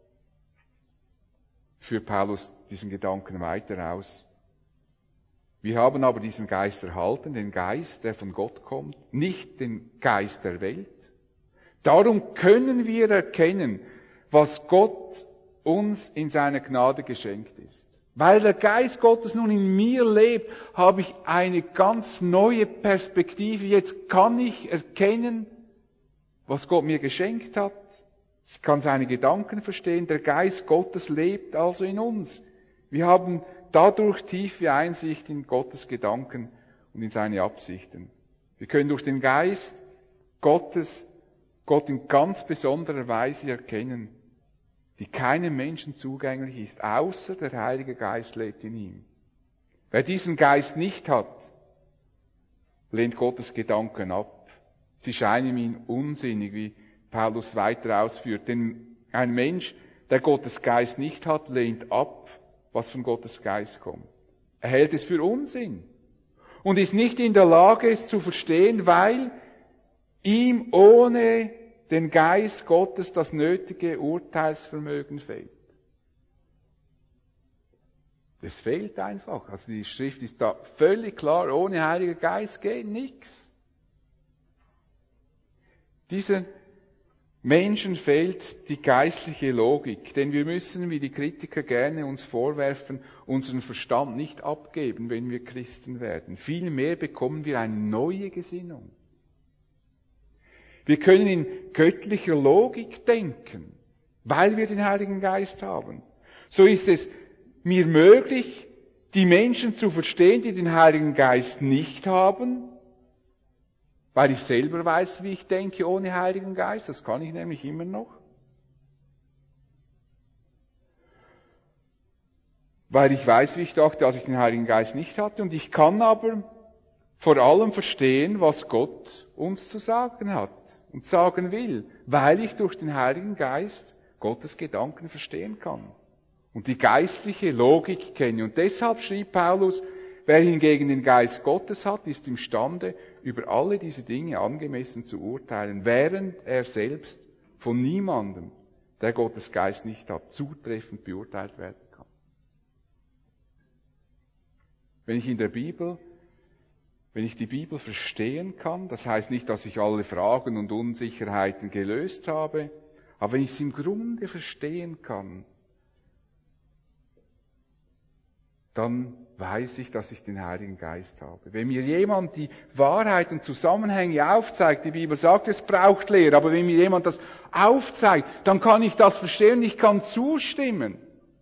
Speaker 2: führt Paulus diesen Gedanken weiter aus. Wir haben aber diesen Geist erhalten, den Geist, der von Gott kommt, nicht den Geist der Welt. Darum können wir erkennen, was Gott uns in seiner Gnade geschenkt ist. Weil der Geist Gottes nun in mir lebt, habe ich eine ganz neue Perspektive. Jetzt kann ich erkennen, was Gott mir geschenkt hat. Ich kann seine Gedanken verstehen. Der Geist Gottes lebt also in uns. Wir haben dadurch tiefe Einsicht in Gottes Gedanken und in seine Absichten. Wir können durch den Geist Gottes Gott in ganz besonderer Weise erkennen, die keinem Menschen zugänglich ist, außer der Heilige Geist lebt in ihm. Wer diesen Geist nicht hat, lehnt Gottes Gedanken ab. Sie scheinen ihm unsinnig, wie Paulus weiter ausführt. Denn ein Mensch, der Gottes Geist nicht hat, lehnt ab, was von Gottes Geist kommt. Er hält es für Unsinn und ist nicht in der Lage, es zu verstehen, weil ihm ohne den Geist Gottes das nötige Urteilsvermögen fehlt. Es fehlt einfach. Also die Schrift ist da völlig klar, ohne Heiliger Geist geht nichts. Diesen Menschen fehlt die geistliche Logik, denn wir müssen, wie die Kritiker gerne uns vorwerfen, unseren Verstand nicht abgeben, wenn wir Christen werden. Vielmehr bekommen wir eine neue Gesinnung. Wir können in göttlicher Logik denken. weil wir den Heiligen Geist haben. So ist es mir möglich, die Menschen zu verstehen, die den Heiligen Geist nicht haben, weil ich selber weiß, wie ich denke ohne Heiligen Geist. Das kann ich nämlich immer noch. Weil ich weiß, wie ich dachte, als ich den Heiligen Geist nicht hatte. Und ich kann aber vor allem verstehen, was Gott uns zu sagen hat und sagen will, weil ich durch den Heiligen Geist Gottes Gedanken verstehen kann und die geistliche Logik kenne. Und deshalb schrieb Paulus, wer hingegen den Geist Gottes hat, ist imstande, über alle diese Dinge angemessen zu urteilen, während er selbst von niemandem, der Gottes Geist nicht hat, zutreffend beurteilt werden kann. Wenn ich die Bibel verstehen kann, das heißt nicht, dass ich alle Fragen und Unsicherheiten gelöst habe, aber wenn ich es im Grunde verstehen kann, dann weiß ich, dass ich den Heiligen Geist habe. Wenn mir jemand die Wahrheit und Zusammenhänge aufzeigt, die Bibel sagt, es braucht Lehre, aber wenn mir jemand das aufzeigt, dann kann ich das verstehen, ich kann zustimmen.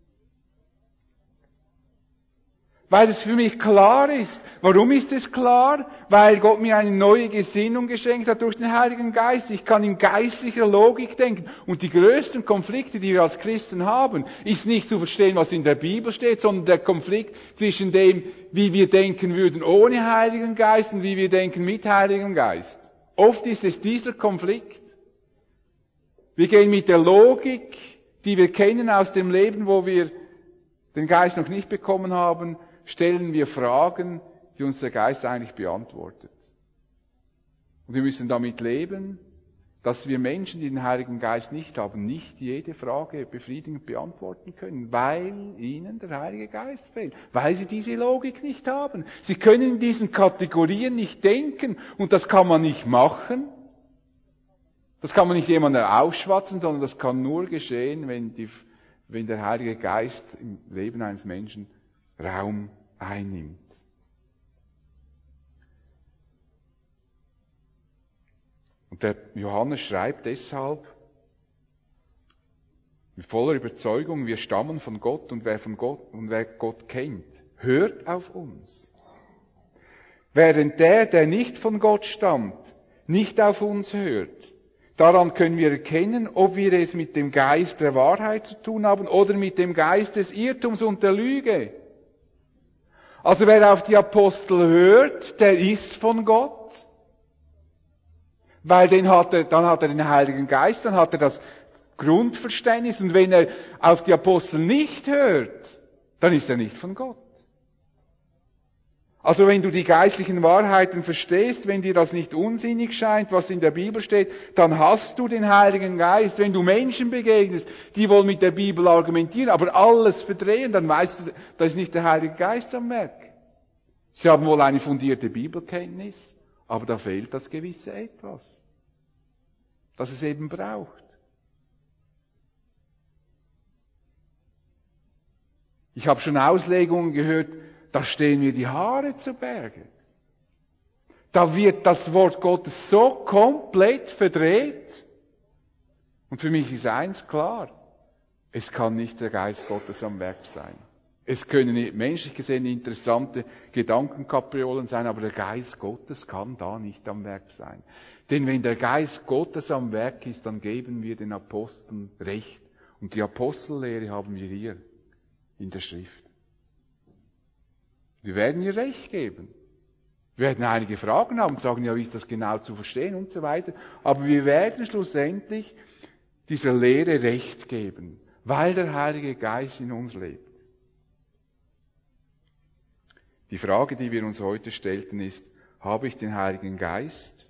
Speaker 2: Weil es für mich klar ist. Warum ist es klar? Weil Gott mir eine neue Gesinnung geschenkt hat durch den Heiligen Geist. Ich kann in geistlicher Logik denken. Und die größten Konflikte, die wir als Christen haben, ist nicht zu verstehen, was in der Bibel steht, sondern der Konflikt zwischen dem, wie wir denken würden ohne Heiligen Geist und wie wir denken mit Heiligem Geist. Oft ist es dieser Konflikt. Wir gehen mit der Logik, die wir kennen aus dem Leben, wo wir den Geist noch nicht bekommen haben, stellen wir Fragen, die uns der Geist eigentlich beantwortet. Und wir müssen damit leben, dass wir Menschen, die den Heiligen Geist nicht haben, nicht jede Frage befriedigend beantworten können, weil ihnen der Heilige Geist fehlt, weil sie diese Logik nicht haben. Sie können in diesen Kategorien nicht denken und das kann man nicht machen. Das kann man nicht jemandem aufschwatzen, sondern das kann nur geschehen, wenn der Heilige Geist im Leben eines Menschen Raum einnimmt. Und der Johannes schreibt deshalb mit voller Überzeugung, wir stammen von Gott und wer Gott kennt, hört auf uns. Während der nicht von Gott stammt, nicht auf uns hört. Daran können wir erkennen, ob wir es mit dem Geist der Wahrheit zu tun haben oder mit dem Geist des Irrtums und der Lüge. Also wer auf die Apostel hört, der ist von Gott. Weil dann hat er den Heiligen Geist, dann hat er das Grundverständnis. Und wenn er auf die Apostel nicht hört, dann ist er nicht von Gott. Also wenn du die geistlichen Wahrheiten verstehst, wenn dir das nicht unsinnig scheint, was in der Bibel steht, dann hast du den Heiligen Geist. Wenn du Menschen begegnest, die wohl mit der Bibel argumentieren, aber alles verdrehen, dann weißt du, da ist nicht der Heilige Geist am Werk. Sie haben wohl eine fundierte Bibelkenntnis, aber da fehlt das gewisse Etwas, das es eben braucht. Ich habe schon Auslegungen gehört, da stehen mir die Haare zu Berge. Da wird das Wort Gottes so komplett verdreht. Und für mich ist eins klar. Es kann nicht der Geist Gottes am Werk sein. Es können menschlich gesehen interessante Gedankenkapriolen sein, aber der Geist Gottes kann da nicht am Werk sein. Denn wenn der Geist Gottes am Werk ist, dann geben wir den Aposteln Recht. Und die Apostellehre haben wir hier in der Schrift. Wir werden ihr Recht geben. Wir werden einige Fragen haben und sagen, ja, wie ist das genau zu verstehen und so weiter. Aber wir werden schlussendlich dieser Lehre Recht geben, weil der Heilige Geist in uns lebt. Die Frage, die wir uns heute stellten, ist, habe ich den Heiligen Geist?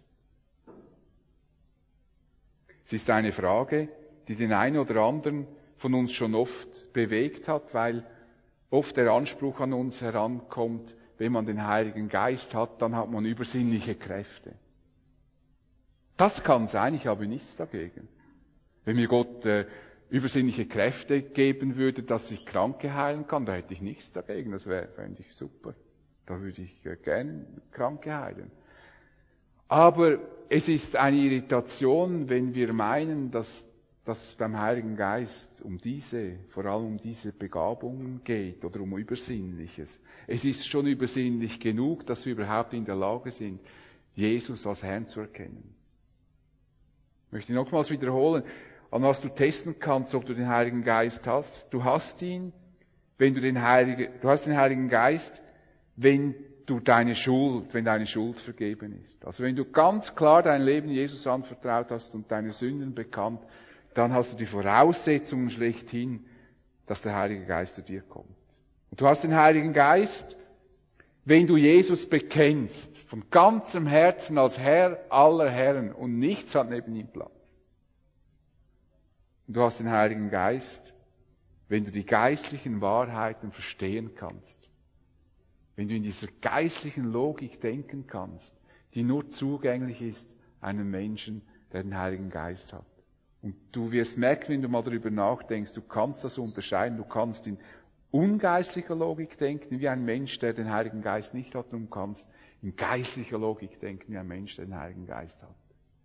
Speaker 2: Es ist eine Frage, die den einen oder anderen von uns schon oft bewegt hat, weil oft der Anspruch an uns herankommt, wenn man den Heiligen Geist hat, dann hat man übersinnliche Kräfte. Das kann sein, ich habe nichts dagegen. Wenn mir Gott übersinnliche Kräfte geben würde, dass ich Kranke heilen kann, da hätte ich nichts dagegen, das fände ich super. Da würde ich gern Kranke heilen. Aber es ist eine Irritation, wenn wir meinen, dass dass es beim Heiligen Geist vor allem um diese Begabungen geht oder um Übersinnliches. Es ist schon übersinnlich genug, dass wir überhaupt in der Lage sind, Jesus als Herrn zu erkennen. Ich möchte nochmals wiederholen, an was du testen kannst, ob du den Heiligen Geist hast. Du hast ihn, du hast den Heiligen Geist, wenn deine Schuld vergeben ist. Also wenn du ganz klar dein Leben Jesus anvertraut hast und deine Sünden bekannt, dann hast du die Voraussetzungen schlechthin, dass der Heilige Geist zu dir kommt. Und du hast den Heiligen Geist, wenn du Jesus bekennst, von ganzem Herzen als Herr aller Herren und nichts hat neben ihm Platz. Und du hast den Heiligen Geist, wenn du die geistlichen Wahrheiten verstehen kannst. Wenn du in dieser geistlichen Logik denken kannst, die nur zugänglich ist einem Menschen, der den Heiligen Geist hat. Und du wirst merken, wenn du mal darüber nachdenkst, du kannst das unterscheiden, du kannst in ungeistlicher Logik denken, wie ein Mensch, der den Heiligen Geist nicht hat, und du kannst in geistlicher Logik denken, wie ein Mensch, der den Heiligen Geist hat.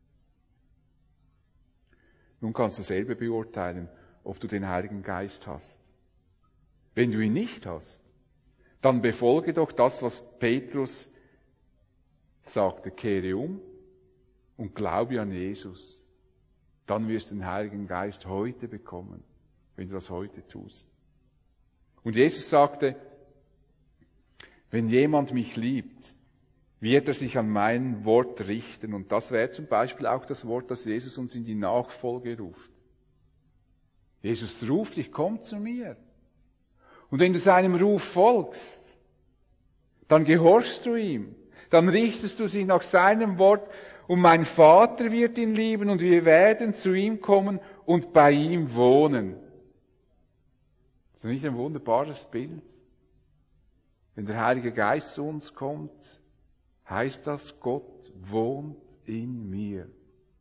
Speaker 2: Nun kannst du selber beurteilen, ob du den Heiligen Geist hast. Wenn du ihn nicht hast, dann befolge doch das, was Petrus sagte, kehre um und glaube an Jesus. Dann wirst du den Heiligen Geist heute bekommen, wenn du das heute tust. Und Jesus sagte, wenn jemand mich liebt, wird er sich an mein Wort richten. Und das wäre zum Beispiel auch das Wort, das Jesus uns in die Nachfolge ruft. Jesus ruft dich, komm zu mir. Und wenn du seinem Ruf folgst, dann gehorchst du ihm, dann richtest du dich nach seinem Wort und mein Vater wird ihn lieben und wir werden zu ihm kommen und bei ihm wohnen. Ist das nicht ein wunderbares Bild? Wenn der Heilige Geist zu uns kommt, heißt das, Gott wohnt in mir.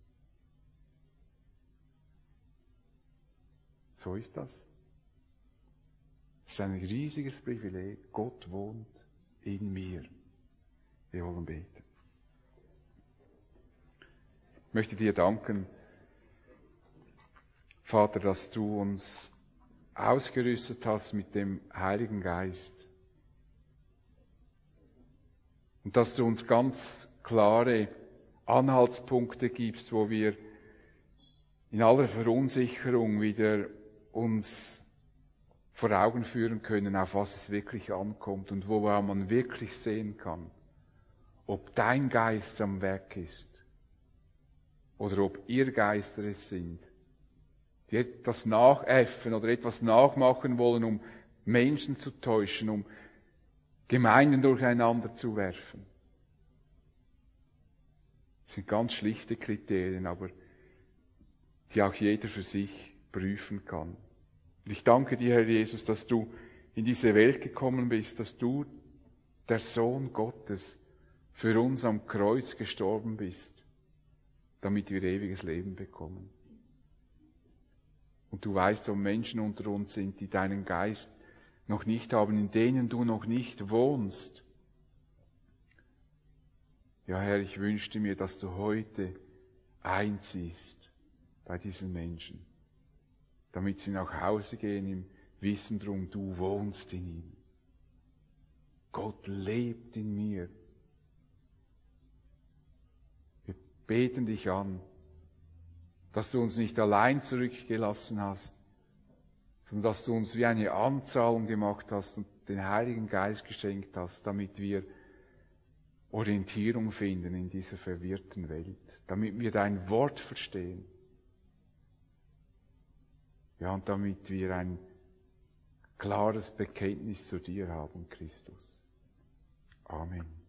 Speaker 2: So ist das. Es ist ein riesiges Privileg. Gott wohnt in mir. Wir wollen beten. Ich möchte dir danken, Vater, dass du uns ausgerüstet hast mit dem Heiligen Geist. Und dass du uns ganz klare Anhaltspunkte gibst, wo wir in aller Verunsicherung wieder uns vor Augen führen können, auf was es wirklich ankommt und wo man wirklich sehen kann, ob dein Geist am Werk ist oder ob ihr Geister es sind, die etwas nachäffen oder etwas nachmachen wollen, um Menschen zu täuschen, um Gemeinden durcheinander zu werfen. Das sind ganz schlichte Kriterien, aber die auch jeder für sich prüfen kann. Und ich danke dir, Herr Jesus, dass du in diese Welt gekommen bist, dass du, der Sohn Gottes, für uns am Kreuz gestorben bist, damit wir ewiges Leben bekommen. Und du weißt, wo Menschen unter uns sind, die deinen Geist noch nicht haben, in denen du noch nicht wohnst. Ja, Herr, ich wünschte mir, dass du heute einziehst bei diesen Menschen, damit sie nach Hause gehen im Wissen drum, du wohnst in ihnen. Gott lebt in mir. Wir beten dich an, dass du uns nicht allein zurückgelassen hast, sondern dass du uns wie eine Anzahlung gemacht hast und den Heiligen Geist geschenkt hast, damit wir Orientierung finden in dieser verwirrten Welt, damit wir dein Wort verstehen. Ja, und damit wir ein klares Bekenntnis zu dir haben, Christus. Amen.